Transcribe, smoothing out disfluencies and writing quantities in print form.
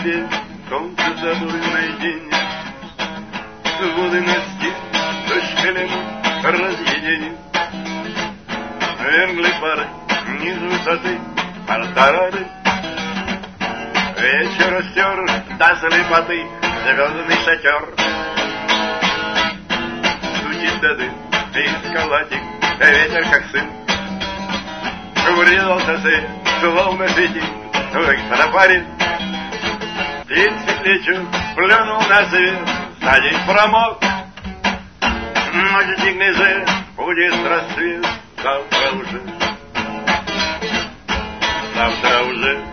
тебе кончится дурный день. Воды на стене, дождь калему разъединит. Венгли пары, низ высоты, артарары. Вечер растер до слепоты звездный шатер. Стучит до дым из калатик, ветер как сын. Врезался свет, словно светит в экстрафаре. Птицы плечу плюнул на свет, за день промок. Ночь гнезе, будет рассвет, завтра уже